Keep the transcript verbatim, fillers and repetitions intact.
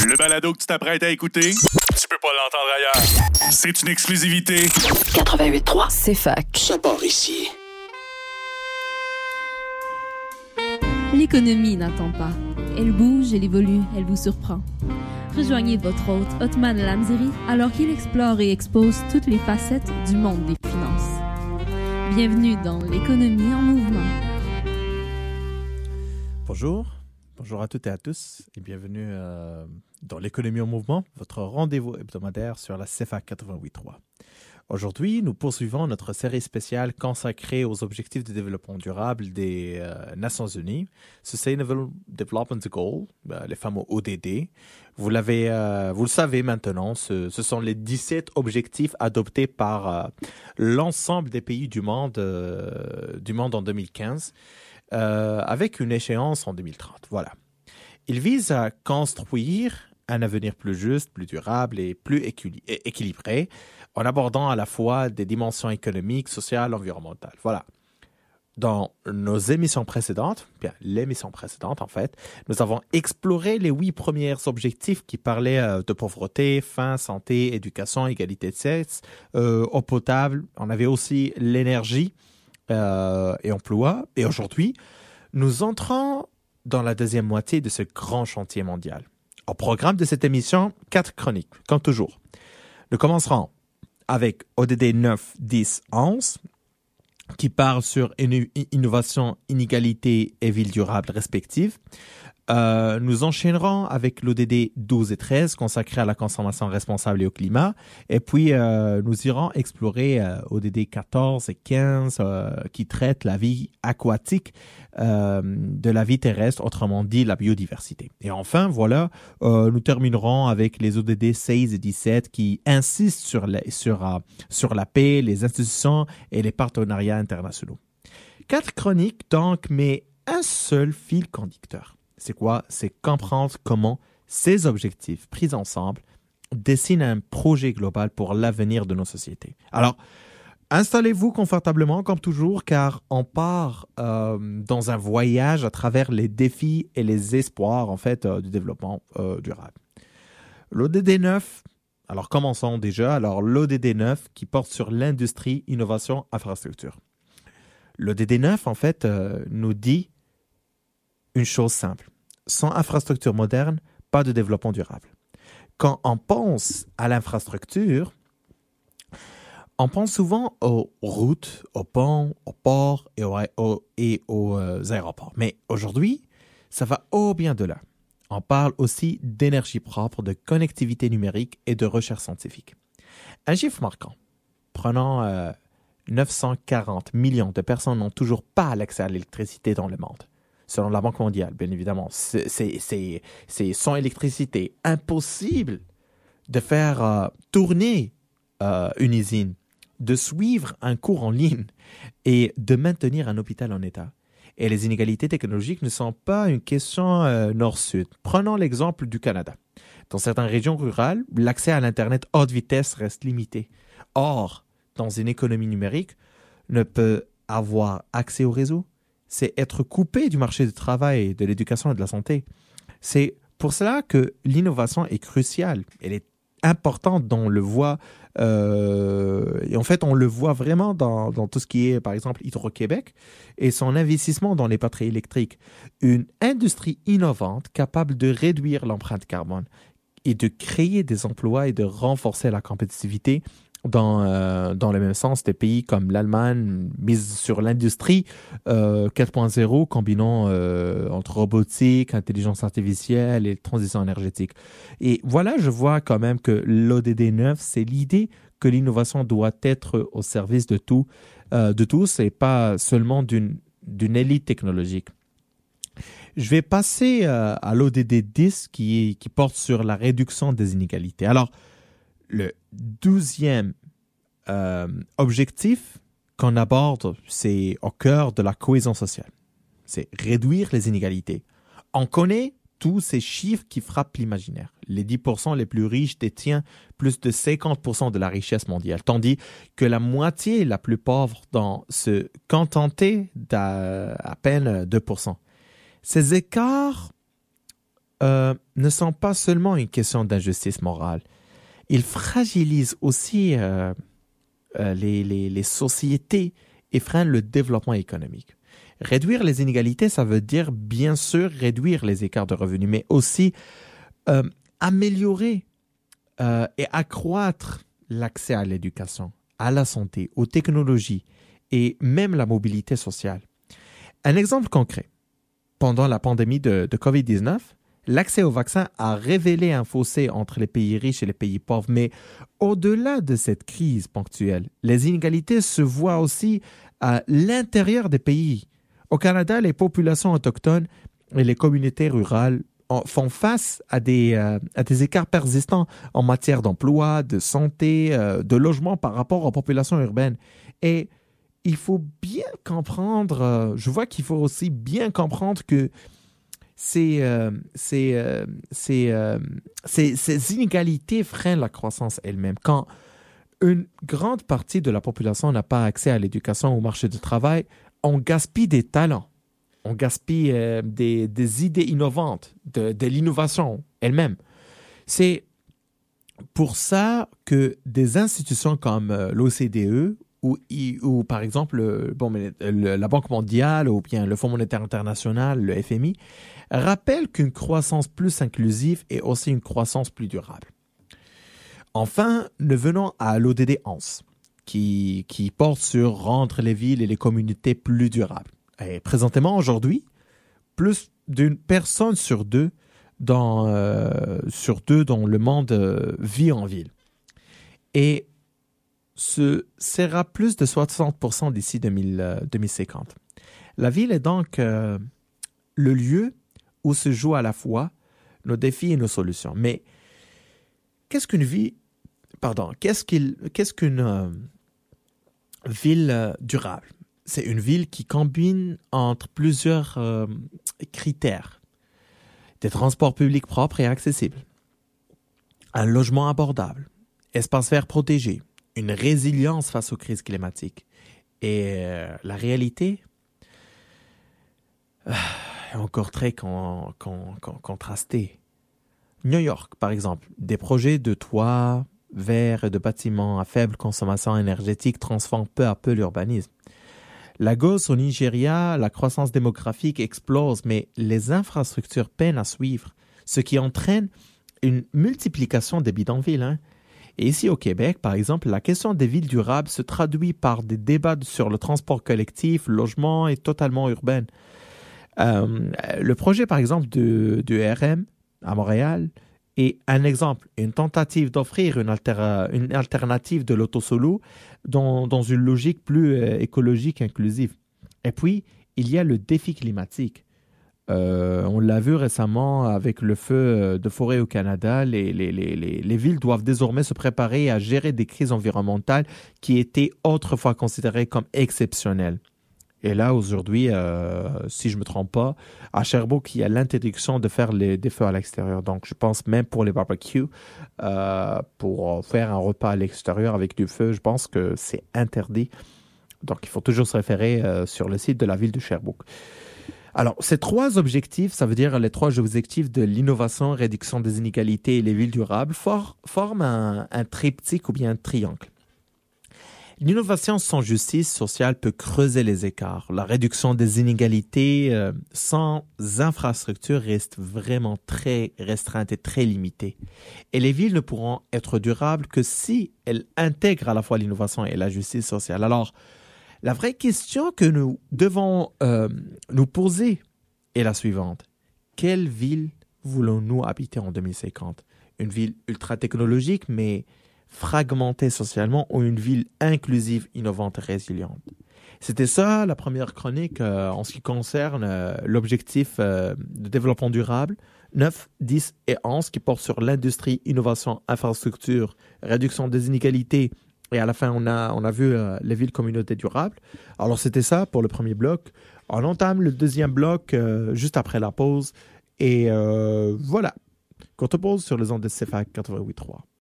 Le balado que tu t'apprêtes à écouter, tu peux pas l'entendre ailleurs. C'est une exclusivité. quatre-vingt-huit trois, c'est fac. Ça part ici. L'économie n'attend pas. Elle bouge, elle évolue, elle vous surprend. Rejoignez votre hôte, Othman Lamziri, alors qu'il explore et expose toutes les facettes du monde des finances. Bienvenue dans l'économie en mouvement. Bonjour, bonjour à toutes et à tous et bienvenue euh, dans l'économie en mouvement, votre rendez-vous hebdomadaire sur la C F A C quatre-vingt-huit trois. Aujourd'hui, nous poursuivons notre série spéciale consacrée aux objectifs de développement durable des euh, Nations Unies, Sustainable Development Goals, euh, les fameux O D D. Vous l'avez, euh, vous le savez maintenant, ce, ce sont les dix-sept objectifs adoptés par euh, l'ensemble des pays du monde, euh, du monde en deux mille quinze, euh, avec une échéance en deux mille trente. Voilà. Ils visent à construire un avenir plus juste, plus durable et plus équil- équilibré, en abordant à la fois des dimensions économiques, sociales, environnementales. Voilà. Dans nos émissions précédentes, bien l'émission précédente en fait, nous avons exploré les huit premiers objectifs qui parlaient euh, de pauvreté, faim, santé, éducation, égalité de sexe, euh, eau potable. On avait aussi l'énergie euh, et emploi. Et aujourd'hui, nous entrons dans la deuxième moitié de ce grand chantier mondial. Au programme de cette émission, quatre chroniques, comme toujours. Nous commencerons avec O D D neuf, dix, onze, qui parle sur innovation, inégalité et ville durable respectives. Euh, nous enchaînerons avec l'O D D douze et treize, consacré à la consommation responsable et au climat. Et puis, euh, nous irons explorer euh, O D D quatorze et quinze, euh, qui traitent la vie aquatique euh, de la vie terrestre, autrement dit la biodiversité. Et enfin, voilà, euh, nous terminerons avec les O D D seize et dix-sept qui insistent sur la, sur, euh, sur la paix, les institutions et les partenariats internationaux. Quatre chroniques donc, mais un seul fil conducteur. C'est quoi? C'est comprendre comment ces objectifs pris ensemble dessinent un projet global pour l'avenir de nos sociétés. Alors, installez-vous confortablement comme toujours car on part euh, dans un voyage à travers les défis et les espoirs en fait euh, du développement euh, durable. L'O D D neuf, alors commençons déjà. Alors l'O D D neuf qui porte sur l'industrie, innovation, infrastructure. L'O D D neuf en fait euh, nous dit une chose simple. Sans infrastructure moderne, pas de développement durable. Quand on pense à l'infrastructure, on pense souvent aux routes, aux ponts, aux ports et aux, aux, et aux euh, aéroports. Mais aujourd'hui, ça va au bien de là. On parle aussi d'énergie propre, de connectivité numérique et de recherche scientifique. Un chiffre marquant. Prenons euh, neuf cent quarante millions de personnes n'ont toujours pas l'accès à l'électricité dans le monde. Selon la Banque mondiale, bien évidemment. C'est, c'est, c'est, c'est sans électricité impossible de faire euh, tourner euh, une usine, de suivre un cours en ligne et de maintenir un hôpital en état. Et les inégalités technologiques ne sont pas une question euh, nord-sud. Prenons l'exemple du Canada. Dans certaines régions rurales, l'accès à l'Internet haute vitesse reste limité. Or, dans une économie numérique, ne peut avoir accès au réseau. C'est être coupé du marché du travail, de l'éducation et de la santé. C'est pour cela que l'innovation est cruciale. Elle est importante dans le voie, euh, et en fait, on le voit vraiment dans, dans tout ce qui est, par exemple, Hydro-Québec et son investissement dans les batteries électriques. Une industrie innovante capable de réduire l'empreinte carbone et de créer des emplois et de renforcer la compétitivité dans, euh, dans le même sens des pays comme l'Allemagne, mise sur l'industrie euh, quatre point zéro, combinant euh, entre robotique, intelligence artificielle et transition énergétique. Et voilà, je vois quand même que l'O D D neuf, c'est l'idée que l'innovation doit être au service de, tout, euh, de tous et pas seulement d'une, d'une élite technologique. Je vais passer euh, à l'O D D dix qui, qui porte sur la réduction des inégalités. Alors, le douzième euh, objectif qu'on aborde, c'est au cœur de la cohésion sociale. C'est réduire les inégalités. On connaît tous ces chiffres qui frappent l'imaginaire. Les dix pour cent les plus riches détiennent plus de cinquante pour cent de la richesse mondiale, tandis que la moitié la plus pauvre dans se contenter d'à à peine deux pour cent. Ces écarts euh, ne sont pas seulement une question d'injustice morale. Ils fragilisent aussi euh, euh, les, les, les sociétés et freinent le développement économique. Réduire les inégalités, ça veut dire bien sûr réduire les écarts de revenus, mais aussi euh, améliorer euh, et accroître l'accès à l'éducation, à la santé, aux technologies et même la mobilité sociale. Un exemple concret. Pendant la pandémie de, de covid dix-neuf, l'accès au vaccin a révélé un fossé entre les pays riches et les pays pauvres. Mais au-delà de cette crise ponctuelle, les inégalités se voient aussi à l'intérieur des pays. Au Canada, les populations autochtones et les communautés rurales font face à des, euh, à des écarts persistants en matière d'emploi, de santé, euh, de logement par rapport aux populations urbaines. Et il faut bien comprendre, euh, je vois qu'il faut aussi bien comprendre que ces, euh, ces, euh, ces, euh, ces, ces inégalités freinent la croissance elle-même. Quand une grande partie de la population n'a pas accès à l'éducation ou au marché du travail, on gaspille des talents, on gaspille euh, des, des idées innovantes, de, de l'innovation elle-même. C'est pour ça que des institutions comme euh, l'O C D E ou, ou par exemple euh, bon, mais, le, la Banque mondiale ou bien le Fonds monétaire international, le F M I, rappellent qu'une croissance plus inclusive est aussi une croissance plus durable. Enfin, nous venons à l'O D D onze, qui, qui porte sur rendre les villes et les communautés plus durables. Et présentement, aujourd'hui, plus d'une personne sur deux dans, euh, sur deux dans le monde euh, vit en ville. Et ce sera plus de soixante pour cent d'ici deux mille cinquante. La ville est donc euh, le lieu où se jouent à la fois nos défis et nos solutions. Mais qu'est-ce qu'une vie, pardon, qu'est-ce, qu'il, qu'est-ce qu'une euh, ville euh, durable? C'est une ville qui combine entre plusieurs euh, critères. Des transports publics propres et accessibles, un logement abordable, espaces verts protégés, une résilience face aux crises climatiques. Et euh, la réalité euh, est encore très con, con, con, contrastée. New York, par exemple, des projets de toits verts et de bâtiments à faible consommation énergétique transforment peu à peu l'urbanisme. Lagos, au Nigeria, la croissance démographique explose, mais les infrastructures peinent à suivre, ce qui entraîne une multiplication des bidonvilles. Hein. Et ici au Québec, par exemple, la question des villes durables se traduit par des débats sur le transport collectif, le logement et totalement urbain. Euh, le projet, par exemple, de, de R M à Montréal est un exemple, une tentative d'offrir une, alter, une alternative de l'autosolo dans, dans une logique plus euh, écologique, inclusive. Et puis, il y a le défi climatique. Euh, on l'a vu récemment avec le feu de forêt au Canada. Les, les, les, les, les villes doivent désormais se préparer à gérer des crises environnementales qui étaient autrefois considérées comme exceptionnelles. Et là, aujourd'hui, euh, si je ne me trompe pas, à Sherbrooke, il y a l'interdiction de faire les, des feux à l'extérieur. Donc, je pense même pour les barbecues, euh, pour faire un repas à l'extérieur avec du feu, je pense que c'est interdit. Donc, il faut toujours se référer euh, sur le site de la ville de Sherbrooke. Alors, ces trois objectifs, ça veut dire les trois objectifs de l'innovation, réduction des inégalités et les villes durables, for, forment un, un triptyque ou bien un triangle. L'innovation sans justice sociale peut creuser les écarts. La réduction des inégalités euh, sans infrastructures reste vraiment très restreinte et très limitée. Et les villes ne pourront être durables que si elles intègrent à la fois l'innovation et la justice sociale. Alors, la vraie question que nous devons euh, nous poser est la suivante. Quelle ville voulons-nous habiter en deux mille cinquante? Une ville ultra technologique, mais fragmentée socialement, ou une ville inclusive, innovante et résiliente? C'était ça la première chronique euh, en ce qui concerne euh, l'objectif euh, de développement durable neuf, dix et onze qui porte sur l'industrie, innovation, infrastructure, réduction des inégalités. Et à la fin, on a, on a vu euh, les villes communautés durables. Alors, c'était ça pour le premier bloc. On entame le deuxième bloc euh, juste après la pause. Et euh, voilà. Courte pause sur les ondes de C F A C quatre-vingt-huit point trois.